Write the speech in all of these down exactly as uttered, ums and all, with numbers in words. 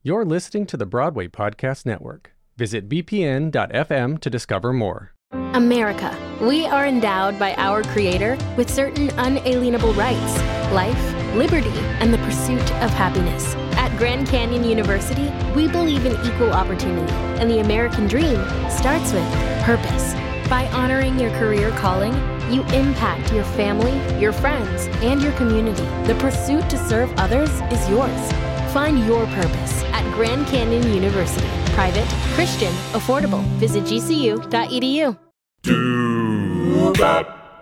You're listening to the Broadway Podcast Network. Visit b p n dot f m to discover more. America. We are endowed by our Creator with certain unalienable rights: life, liberty, and the pursuit of happiness. At Grand Canyon University, we believe in equal opportunity, and the American dream starts with purpose. By honoring your career calling, you impact your family, your friends, and your community. The pursuit to serve others is yours. Find your purpose at Grand Canyon University. Private, Christian, affordable. Visit g c u dot e d u. Do bop.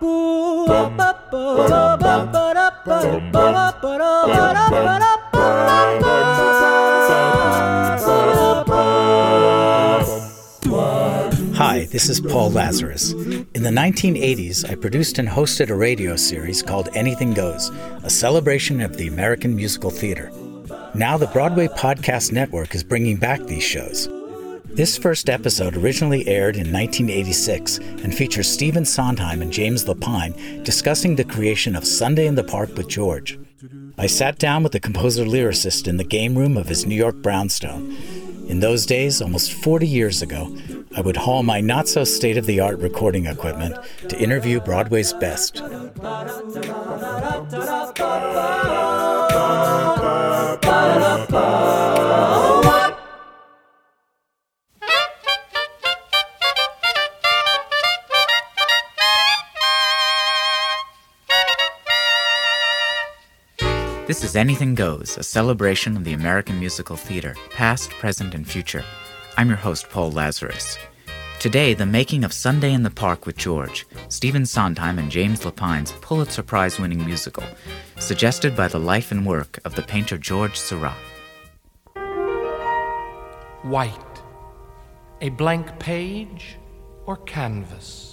Hi, this is Paul Lazarus. In the nineteen eighties, I produced and hosted a radio series called Anything Goes, a celebration of the American musical theater. Now the Broadway Podcast Network is bringing back these shows. This first episode originally aired in nineteen eighty-six and features Stephen Sondheim and James Lapine discussing the creation of Sunday in the Park with George. I sat down with the composer-lyricist in the game room of his New York brownstone. In those days, almost forty years ago, I would haul my not-so-state-of-the-art recording equipment to interview Broadway's best. This is Anything Goes, a celebration of the American musical theater, past, present, and future. I'm your host, Paul Lazarus. Today, the making of Sunday in the Park with George, Stephen Sondheim and James Lapine's Pulitzer Prize-winning musical, suggested by the life and work of the painter George Seurat. White, a blank page or canvas.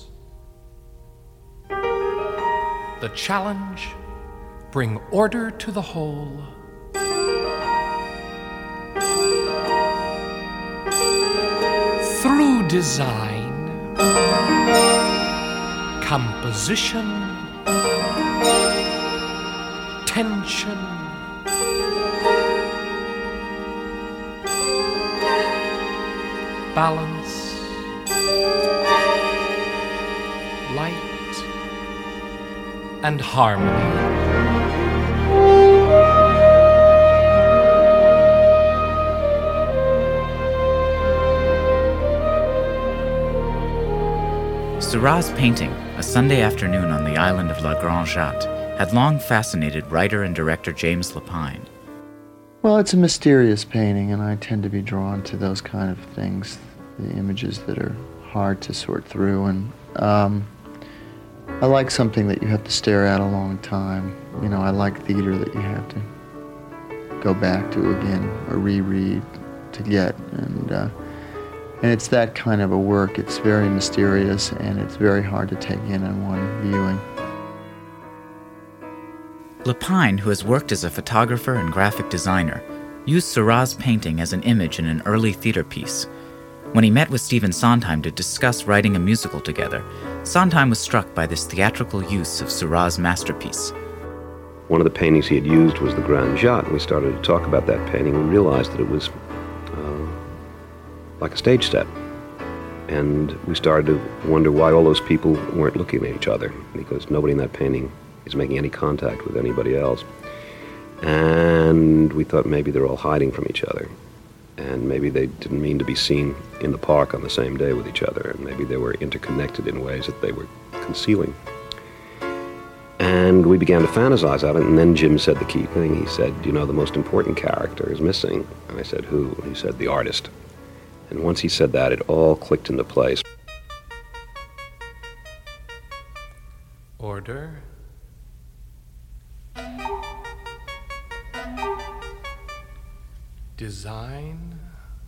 The challenge, bring order to the whole. Through design, composition, tension, balance, light, and harmony. Seurat's painting, A Sunday Afternoon on the Island of La Grande Jatte, had long fascinated writer and director James Lapine. Well, it's a mysterious painting, and I tend to be drawn to those kind of things, the images that are hard to sort through, and um, I like something that you have to stare at a long time. You know, I like theater that you have to go back to again or reread to get, and uh, And it's that kind of a work. It's very mysterious, and it's very hard to take in in one viewing. Lapine, who has worked as a photographer and graphic designer, used Seurat's painting as an image in an early theater piece. When he met with Stephen Sondheim to discuss writing a musical together, Sondheim was struck by this theatrical use of Seurat's masterpiece. One of the paintings he had used was the Grande Jatte, and we started to talk about that painting and realized that it was like a stage set. And we started to wonder why all those people weren't looking at each other, because nobody in that painting is making any contact with anybody else. And we thought maybe they're all hiding from each other, and maybe they didn't mean to be seen in the park on the same day with each other, and maybe they were interconnected in ways that they were concealing. And we began to fantasize out of it, and then Jim said the key thing. He said, you know, the most important character is missing. And I said, who? He said, the artist. And once he said that, it all clicked into place. Order. Design.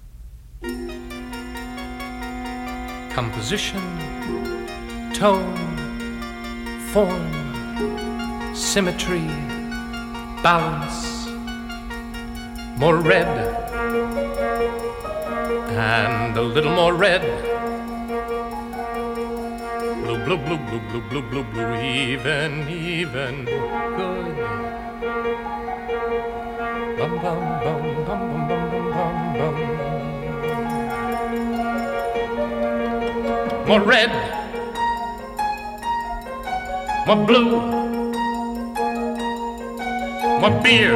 Composition. Tone. Form. Symmetry. Balance. More red. And a little more red. Blue, blue, blue, blue, blue, blue, blue, blue, even, even, good. Bum, bum, bum, bum, bum, bum, bum, bum. more red, more blue, more beer.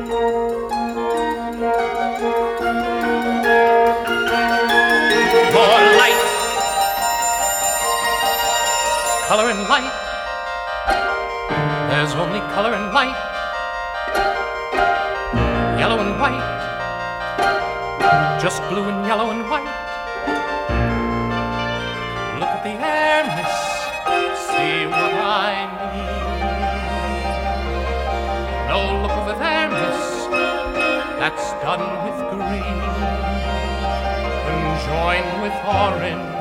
More light, color and light. There's only color and light, yellow and white, just blue and yellow and white. Look at the air, miss, see what I mean. No, look over there, miss, that's done with green, conjoined with orange.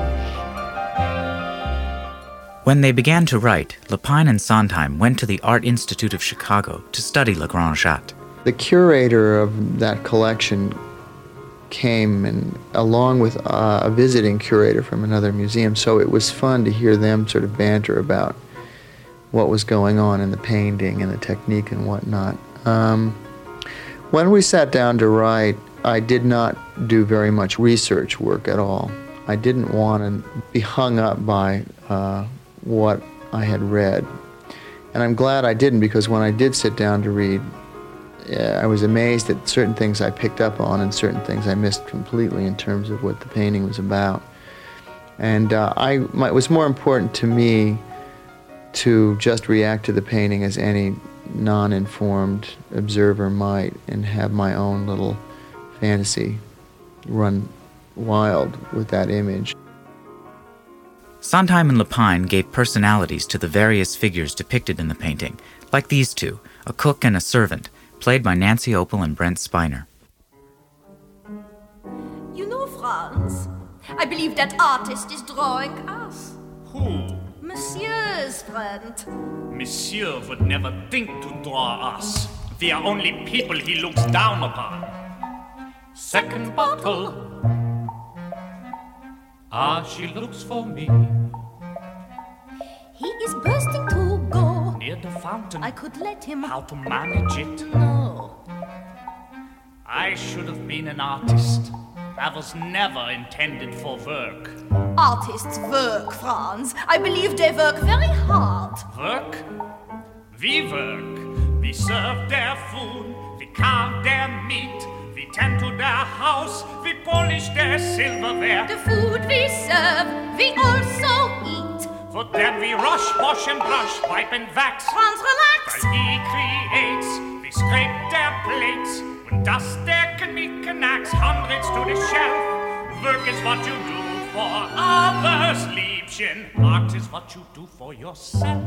When they began to write, Lapine and Sondheim went to the Art Institute of Chicago to study Le Grand Jatte. The curator of that collection came, and along with uh, a visiting curator from another museum, so it was fun to hear them sort of banter about what was going on in the painting and the technique and whatnot. Um, when we sat down to write, I did not do very much research work at all. I didn't want to be hung up by uh, what I had read. And I'm glad I didn't, because when I did sit down to read, uh, I was amazed at certain things I picked up on and certain things I missed completely in terms of what the painting was about. And uh, I, my, it was more important to me to just react to the painting as any non-informed observer might, and have my own little fantasy run wild with that image. Sondheim and Lapine gave personalities to the various figures depicted in the painting, like these two, a cook and a servant, played by Nancy Opel and Brent Spiner. You know, Franz, I believe that artist is drawing us. Who? Monsieur's friend. Monsieur would never think to draw us. We are only people he looks down upon. Second bottle. Ah, she looks for me. He is bursting to go. Near the fountain. I could let him. How to manage it? No. I should have been an artist. I was never intended for work. Artists work, Franz. I believe they work very hard. Work? We work. We serve their food. We carve their meat. We tend to their house. We polish their silverware. The food we serve, we also eat. For them we rush, wash and brush, wipe and wax. Franz, relax. While he creates, we scrape their plates and dust their knickknacks, hundreds to the shelf. Work is what you do for others, Liebchen. Art is what you do for yourself.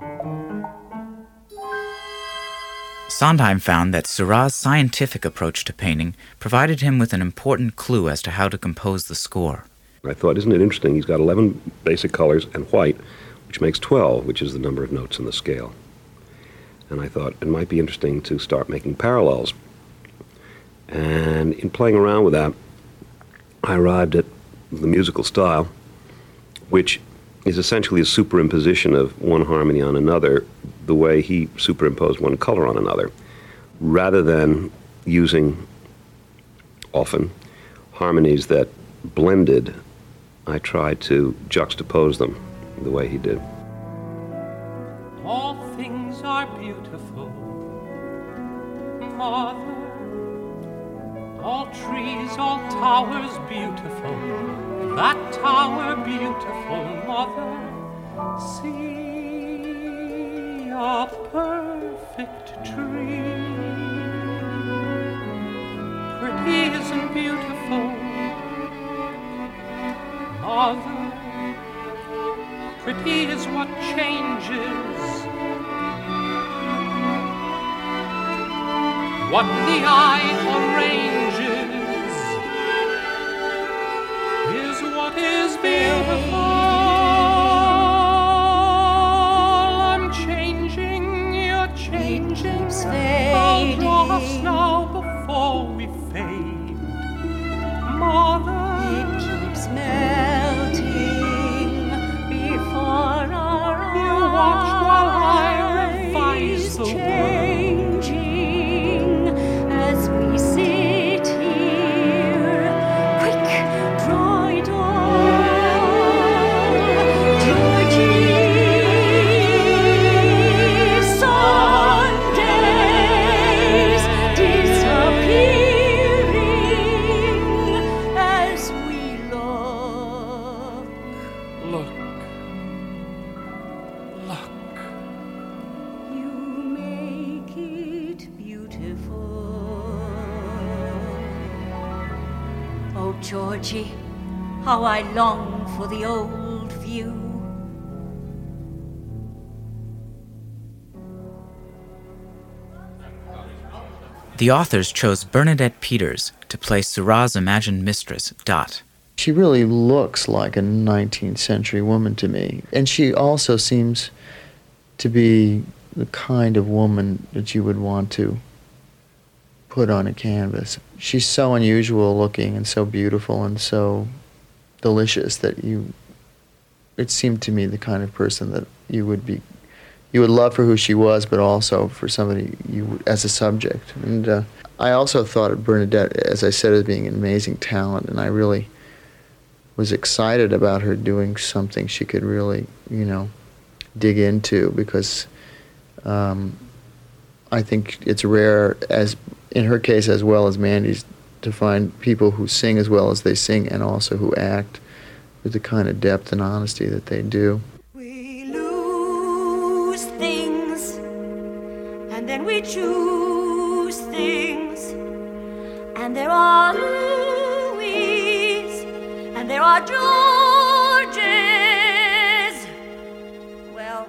Sondheim found that Seurat's scientific approach to painting provided him with an important clue as to how to compose the score. I thought, isn't it interesting? He's got eleven basic colors and white, which makes twelve, which is the number of notes in the scale. And I thought it might be interesting to start making parallels. And in playing around with that, I arrived at the musical style, which is essentially a superimposition of one harmony on another, the way he superimposed one color on another, rather than using, often, harmonies that blended. I tried to juxtapose them the way he did. All things are beautiful, Mother. All trees, all towers beautiful. That tower beautiful, Mother. See a perfect tree. Pretty isn't beautiful, Mother. Pretty is what changes. What the eye arranges is what is beautiful. I'm changing, you're changing. I'll draw us now before we fade. Mother, it keeps melting before our eyes. You watch while I revise the world. As we sit Oh, Georgie, how I long for the old view. The authors chose Bernadette Peters to play Seurat's imagined mistress, Dot. She really looks like a nineteenth century woman to me. And she also seems to be the kind of woman that you would want to put on a canvas. She's so unusual looking and so beautiful and so delicious that you, it seemed to me the kind of person that you would be, you would love for who she was, but also for somebody you as a subject. And uh, I also thought of Bernadette, as I said, as being an amazing talent, and I really was excited about her doing something she could really, you know, dig into, because um, I think it's rare, as in her case as well as Mandy's, to find people who sing as well as they sing and also who act with the kind of depth and honesty that they do. We lose things, and then we choose things, and there are Louis, and there are Georges. Well,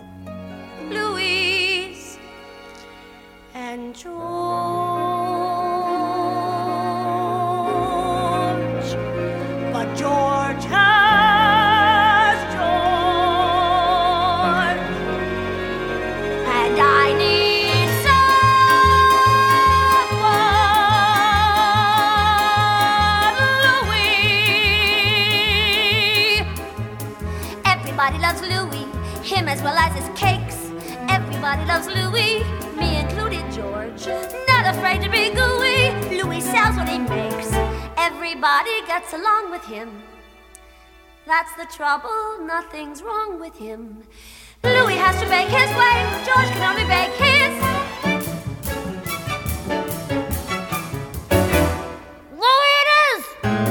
Louise and George. But George has George, and I need someone, Louis. Everybody loves Louis, him as well as his cakes. Everybody loves Louis, me included, George. Not afraid to be gooey. Louis sells what he makes. Everybody gets along with him. That's the trouble, nothing's wrong with him. Louis has to bake his way, George can only bake his. Louis it is!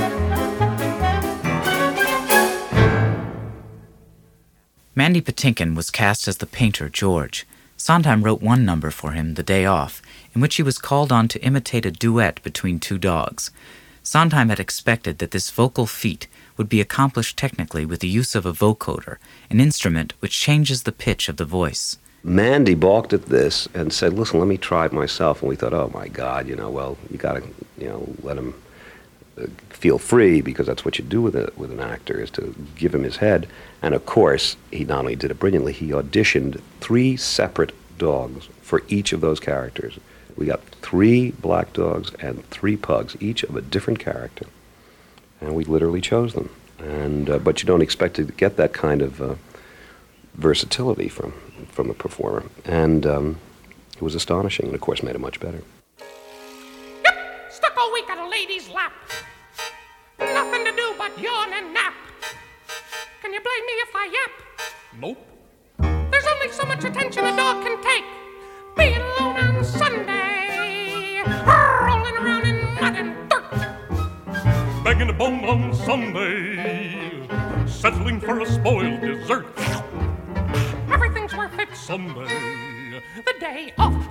Mandy Patinkin was cast as the painter George. Sondheim wrote one number for him, The Day Off, in which he was called on to imitate a duet between two dogs. Sondheim had expected that this vocal feat would be accomplished technically with the use of a vocoder, an instrument which changes the pitch of the voice. Mandy balked at this and said, listen, let me try it myself. And we thought, oh, my God, you know, well, you got to, you know, let him uh, feel free, because that's what you do with a, with an actor, is to give him his head. And, of course, he not only did it brilliantly, he auditioned three separate dogs for each of those characters. We got three black dogs and three pugs, each of a different character, and we literally chose them. And uh, but you don't expect to get that kind of uh, versatility from from a performer, and um, it was astonishing, and of course made it much better. Yep, stuck all week at a lady's lap. Nothing to do but yawn and nap. Can you blame me if I yap? Nope. There's only so much attention a dog can take. Being alone on Sunday, rolling around in mud and dirt, begging a bone on Sunday, settling for a spoiled dessert. Everything's worth it Sunday, the day off.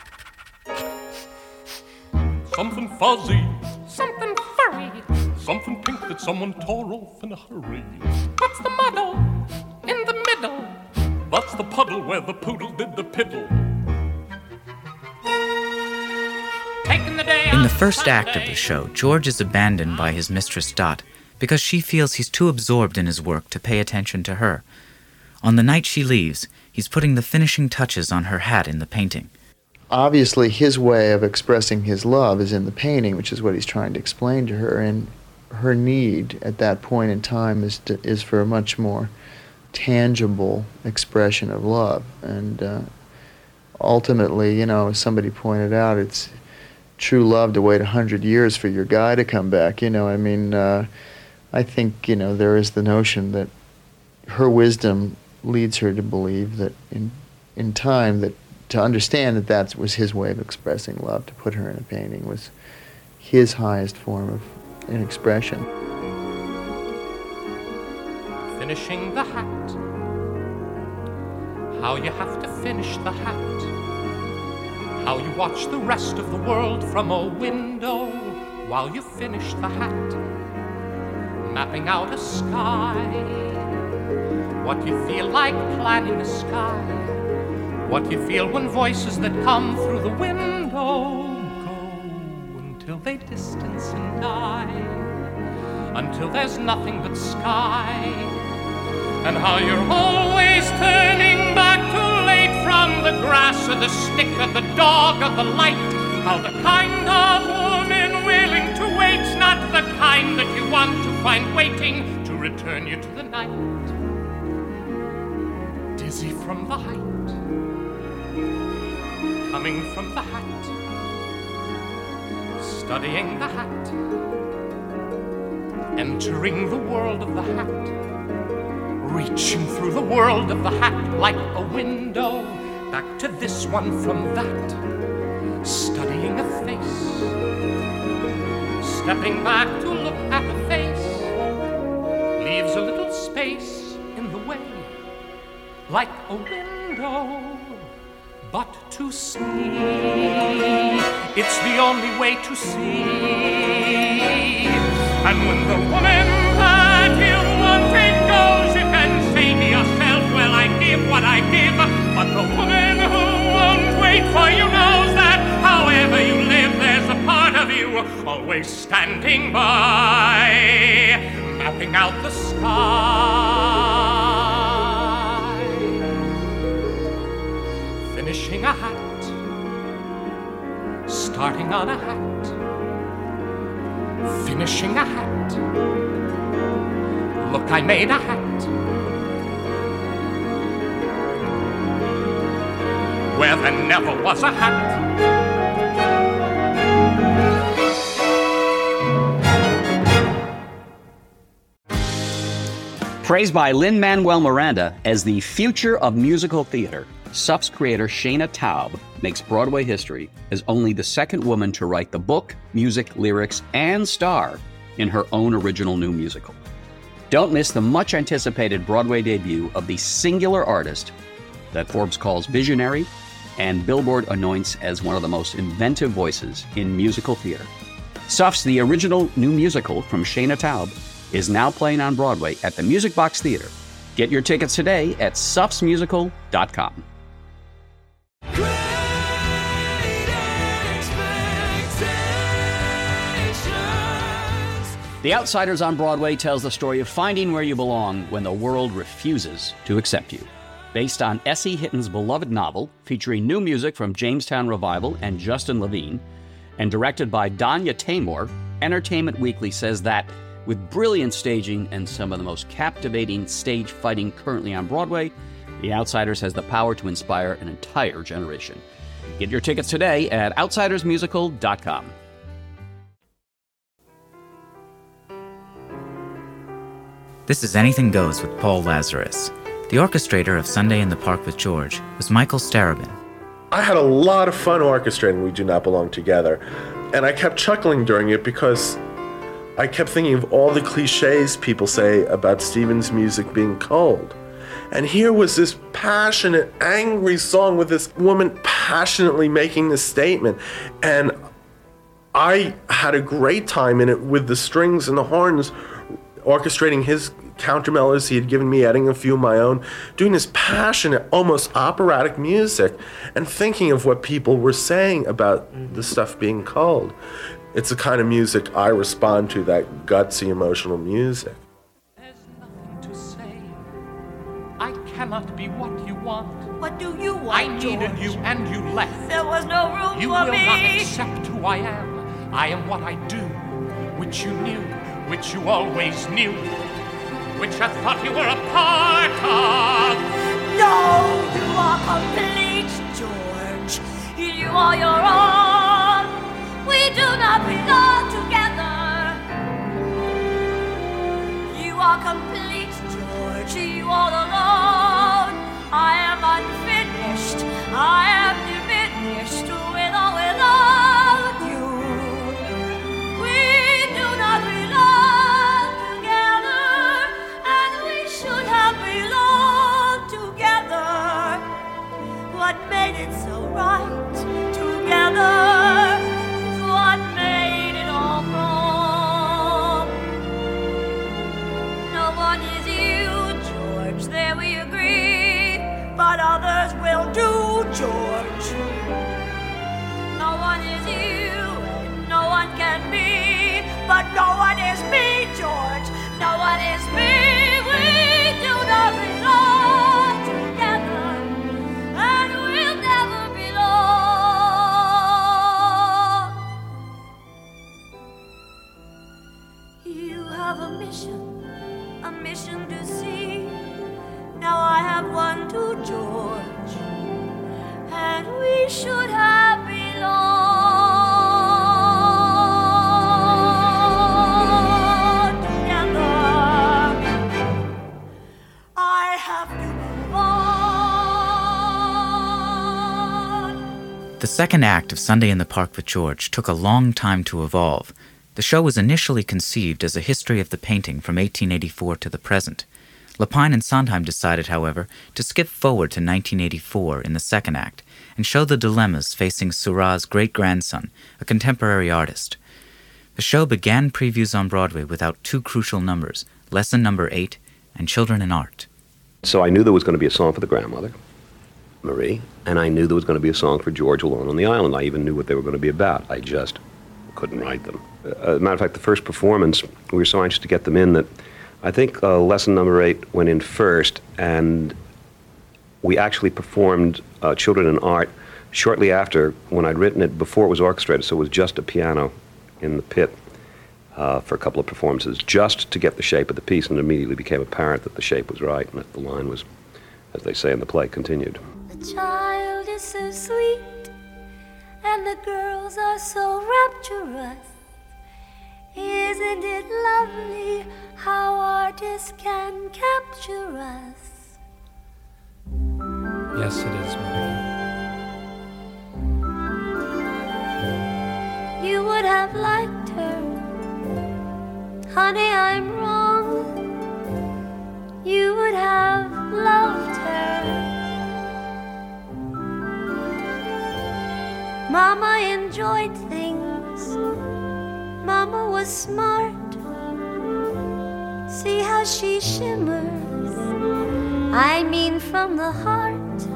Something fuzzy, something furry, something pink that someone tore off in a hurry. What's the muddle in the middle? That's the puddle where the poodle did the piddle. In the first act of the show, George is abandoned by his mistress Dot because she feels he's too absorbed in his work to pay attention to her. On the night she leaves, he's putting the finishing touches on her hat in the painting. Obviously, his way of expressing his love is in the painting, which is what he's trying to explain to her, and her need at that point in time is to, is for a much more tangible expression of love. And uh, ultimately, you know, as somebody pointed out, it's true love to wait a hundred years for your guy to come back. You know, I mean, uh, I think, you know, there is the notion that her wisdom leads her to believe that in in time, that to understand that that was his way of expressing love, to put her in a painting was his highest form of an expression. Finishing the hat. How you have to finish the hat. How you watch the rest of the world from a window while you finish the hat, mapping out a sky. What you feel like planning a sky, what you feel when voices that come through the window go until they distance and die, until there's nothing but sky. And how you're always turning back too late from the grass or the stick or the dog or the light. How the kind of woman willing to wait's not the kind that you want to find waiting to return you to the night. Dizzy from the height, coming from the hat, studying the hat, entering the world of the hat, reaching through the world of the hat like a window, back to this one from that, studying a face, stepping back to look at a face, leaves a little space in the way, like a window, but to see, it's the only way to see. And when the woman that you wanted goes, you can say to yourself, well, I give what I give, but the woman who won't wait for you knows that however you live, there's a part of you always standing by, mapping out the sky, finishing a hat, starting on a hat, finishing a hat. Look, I made a hat where there never was a hat. Praised by Lin-Manuel Miranda as the future of musical theater, S U F's creator Shaina Taub makes Broadway history as only the second woman to write the book, music, lyrics, and star in her own original new musical. Don't miss the much-anticipated Broadway debut of the singular artist that Forbes calls visionary and Billboard anoints as one of the most inventive voices in musical theater. S U F's The Original New Musical from Shaina Taub is now playing on Broadway at the Music Box Theater. Get your tickets today at sufs musical dot com. The Outsiders on Broadway tells the story of finding where you belong when the world refuses to accept you. Based on Essie Hitton's beloved novel, featuring new music from Jamestown Revival and Justin Levine, and directed by Danya Taymor, Entertainment Weekly says that, with brilliant staging and some of the most captivating stage fighting currently on Broadway, The Outsiders has the power to inspire an entire generation. Get your tickets today at outsiders musical dot com. This is Anything Goes with Paul Lazarus. The orchestrator of Sunday in the Park with George was Michael Starobin. I had a lot of fun orchestrating We Do Not Belong Together, and I kept chuckling during it because I kept thinking of all the cliches people say about Stephen's music being cold. And here was this passionate, angry song with this woman passionately making this statement. And I had a great time in it with the strings and the horns, orchestrating his counter melodies he had given me, adding a few of my own, doing this passionate, almost operatic music, and thinking of what people were saying about the stuff being cold. It's the kind of music I respond to, that gutsy, emotional music. There's nothing to say. I cannot be what you want. What do you want, I needed George? you and you left. There was no room you for will me. not accept who I am. I am what I do, which you knew, which you always knew, which I thought you were a part of. No, you are complete, George. You are your own. We do not belong together. You are complete, George. You are alone. I am unfinished. I am diminished with or without you. We do not belong together, and we should have belonged together. What made it so right together is what made it all right. You have a mission, a mission to see. Now I have one to George, and we should have belonged together. I have to move on. The second act of Sunday in the Park with George took a long time to evolve. The show was initially conceived as a history of the painting from eighteen eighty-four to the present. Lapine and Sondheim decided, however, to skip forward to nineteen eighty-four in the second act and show the dilemmas facing Seurat's great-grandson, a contemporary artist. The show began previews on Broadway without two crucial numbers, Lesson Number Eight and Children in Art. So I knew there was going to be a song for the grandmother, Marie, and I knew there was going to be a song for George Alone on the Island. I even knew what they were going to be about. I just couldn't write them. Uh, as a matter of fact, the first performance, we were so anxious to get them in that I think uh, Lesson Number Eight went in first, and we actually performed uh, Children in Art shortly after, when I'd written it, before it was orchestrated, so it was just a piano in the pit uh, for a couple of performances, just to get the shape of the piece, and it immediately became apparent that the shape was right and that the line was, as they say in the play, continued. The child is so sweet, and the girls are so rapturous. Isn't it lovely how artists can capture us? Yes, it is, Marie. You would have liked her. Honey, I'm wrong. You would have loved her. Mama enjoyed things. Mama was smart. See how she shimmers. I mean from the heart.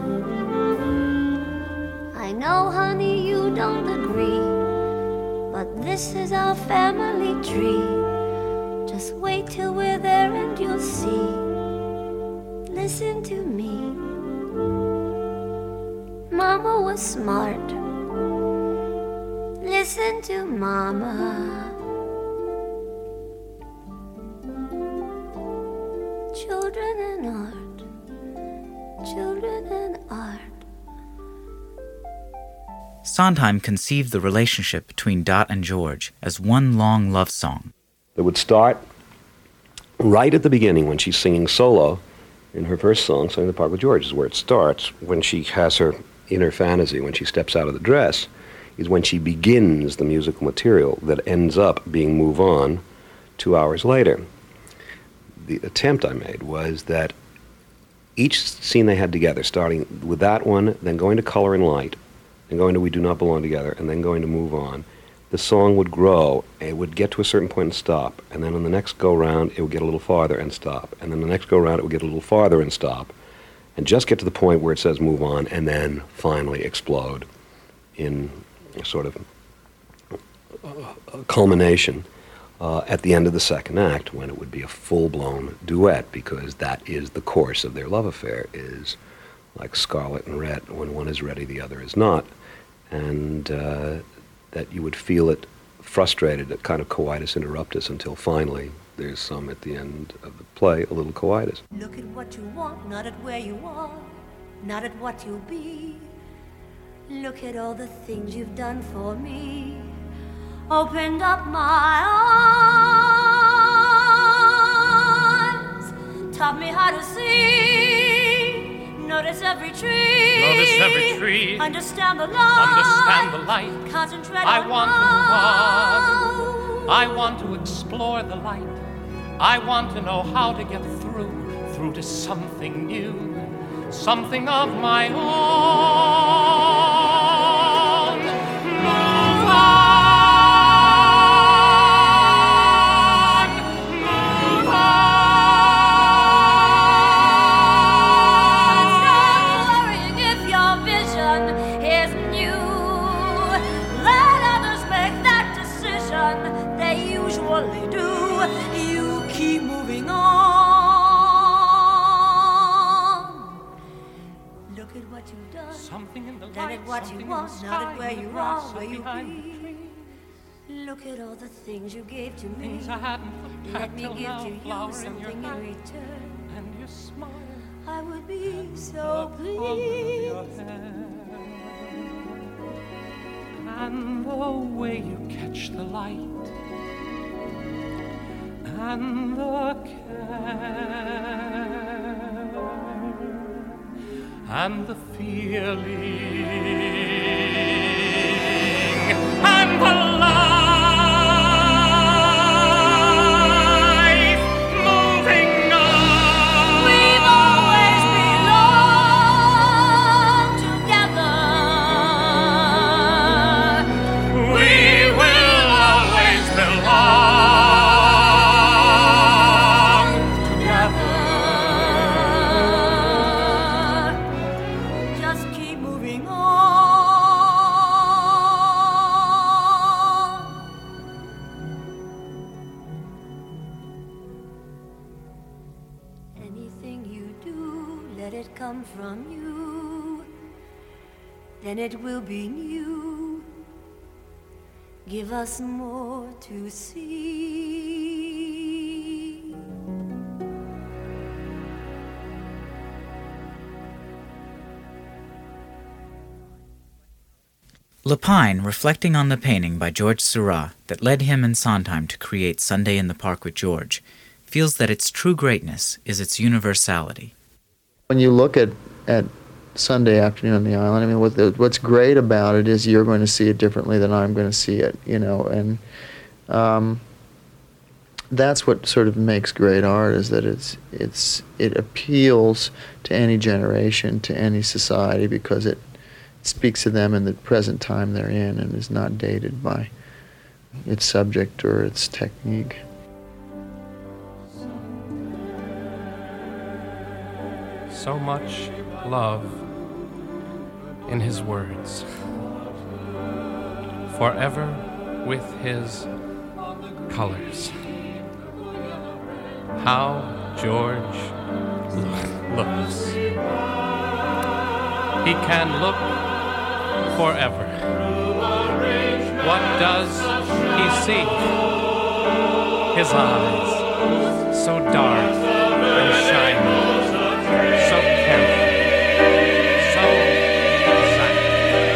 I know, honey, you don't agree, but this is our family tree. Just wait till we're there and you'll see. Listen to me. Mama was smart. Listen to Mama. Children and art. Children and art. Sondheim conceived the relationship between Dot and George as one long love song. It would start right at the beginning when she's singing solo in her first song, Sunday in the Park with George, is where it starts. When she has her inner fantasy, when she steps out of the dress, is when she begins the musical material that ends up being Move On two hours later. The attempt I made was that each scene they had together, starting with that one, then going to Color and Light, then going to We Do Not Belong Together, and then going to Move On, the song would grow. It would get to a certain point and stop, and then on the next go-round, it would get a little farther and stop, and then the next go-round, it would get a little farther and stop, and just get to the point where it says Move On, and then finally explode in a sort of a culmination uh, at the end of the second act, when it would be a full-blown duet, because that is the course of their love affair, is like Scarlet and Red. When one is ready, the other is not. And uh, that you would feel it frustrated, a kind of coitus interruptus, until finally there's some, at the end of the play, a little coitus. Look at what you want, not at where you are, not at what you'll be. Look at all the things you've done for me. Opened up my eyes, taught me how to see. Notice every tree. Notice every tree. Understand the light. Understand the light. Concentrate I on want love. to want. I want to explore the light. I want to know how to get through, through to something new, something of my own. Move on. What you want, not at where you are, where you be. Look at all the things you gave to me. Things I hadn't Let me till give now, to you flower in something your in hand, return. and your smile. I would be so the palm of your pleased. hand. And the way you catch the light, and the care, and the feeling, and the life moving on. We've always belonged together. We will always belong together. Just keep moving on. Anything you do, let it come from you. Then it will be new. Give us more to see. Lapine, reflecting on the painting by George Seurat that led him and Sondheim to create Sunday in the Park with George, feels that its true greatness is its universality. When you look at, at Sunday Afternoon on the Island, I mean, what the, what's great about it is you're going to see it differently than I'm going to see it, you know, and um, that's what sort of makes great art, is that it's it's it appeals to any generation, to any society, because it speaks to them in the present time they're in and is not dated by its subject or its technique. So much love in his words. Forever with his colors. How George looks. He can look forever. What does he see? His eyes, so dark and shiny, so careful, so silent.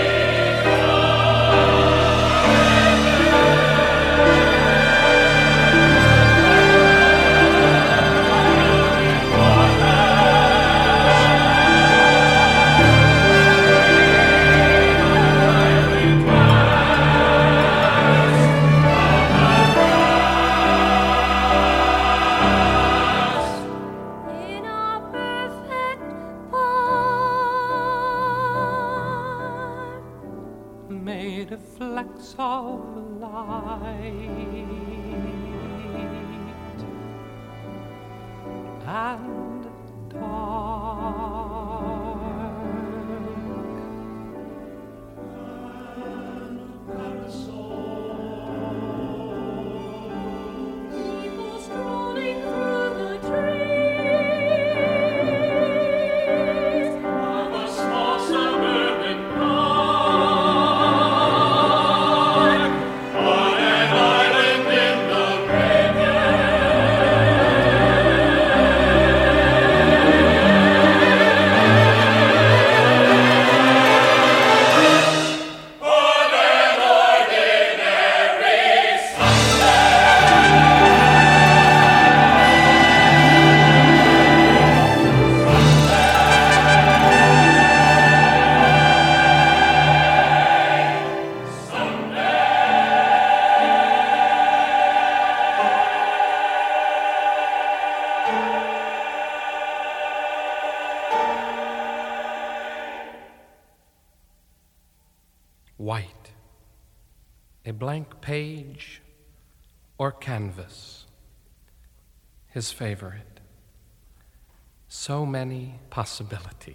In our perfect park, Made of flecks of light and people strolling through the trees of a small suburban park, on an island in the white, a blank page or canvas, his favorite. So many possibilities.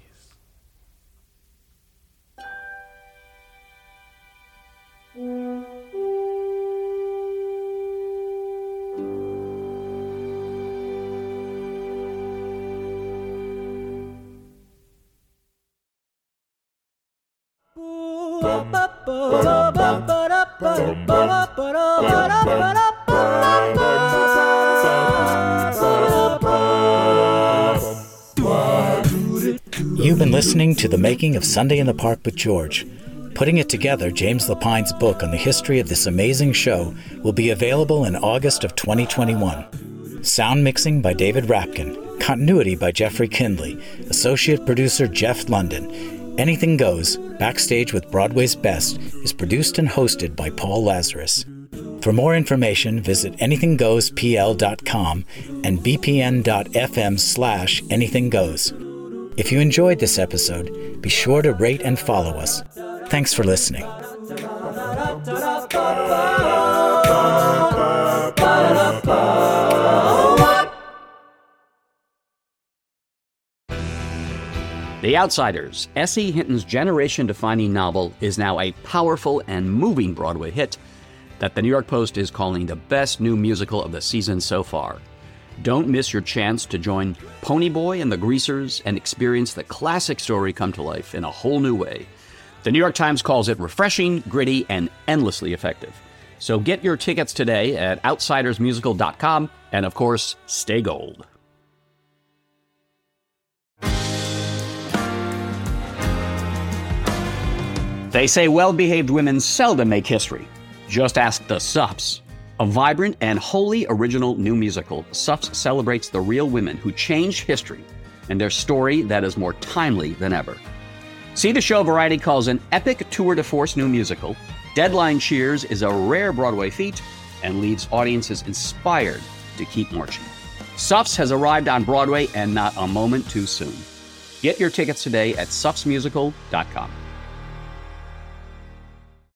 You've been listening to The Making of Sunday in the Park with George. Putting it together, James Lapine's book on the history of this amazing show will be available in August of twenty twenty-one. Sound mixing by David Rapkin. Continuity by Jeffrey Kindley. Associate producer Jeff London. Anything Goes, Backstage with Broadway's Best, is produced and hosted by Paul Lazarus. For more information, visit anything goes p l dot com and b p n dot f m slash anything goes. If you enjoyed this episode, be sure to rate and follow us. Thanks for listening. The Outsiders, S E. Hinton's generation-defining novel, is now a powerful and moving Broadway hit that the New York Post is calling the best new musical of the season so far. Don't miss your chance to join Ponyboy and the Greasers and experience the classic story come to life in a whole new way. The New York Times calls it refreshing, gritty, and endlessly effective. So get your tickets today at outsiders musical dot com, and of course, stay gold. They say well-behaved women seldom make history. Just ask the Suffs. A vibrant and wholly original new musical, Suffs celebrates the real women who changed history and their story that is more timely than ever. See the show Variety calls an epic tour de force new musical. Deadline cheers is a rare Broadway feat and leaves audiences inspired to keep marching. Suffs has arrived on Broadway, and not a moment too soon. Get your tickets today at suffs musical dot com.